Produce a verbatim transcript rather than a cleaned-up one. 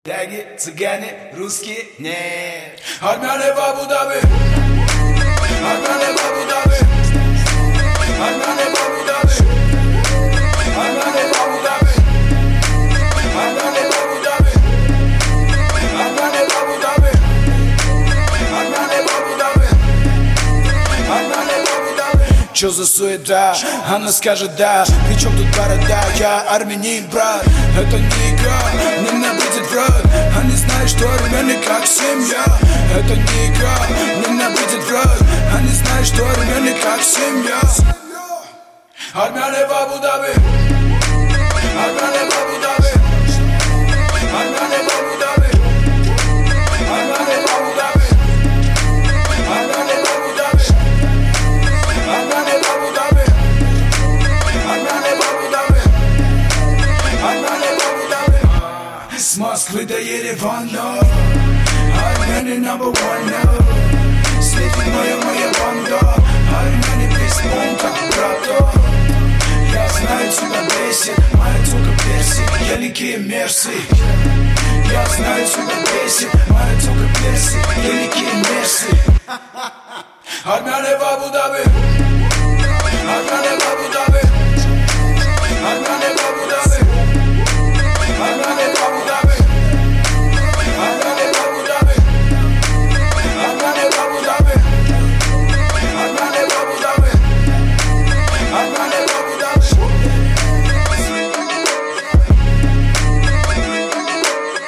Даги, цыгане, русские, нет. Армяне в Абу-Даби. Армяне в Абу-Даби. Армяне в Абу-Даби. Армяне в Абу-Даби. Армяне в Абу-Даби. Армяне в Абу-Даби. Армяне в Абу-Даби. Армяне в Абу-Даби. Чё за суета? Она скажет да. Причем тут борода? Я армянин, брат. Это не игра, ненавидит враг. Они знают, что армяне как семья. Это не игра, ненавидит враг. Они знают, что армяне как семья. Армяне в Абу-Даби. Армяне в Абу-Даби. Армяне в Абу-Даби. Армяне в Абу-Даби. Армяне в Абу-Даби. Армяне в Абу-Даби. Армяне в Абу-Даби. Армяне в Абу-Даби. С Москвы до Еревана армяне number one now. Светит моя, моя банда. Армяне без понта, брата. Я знаю, тебя бесит моя тёлка перси, великие мерси. Я знаю, тебя бесит моя тёлка перси, великие мерси. Армяне в Абу-Даби.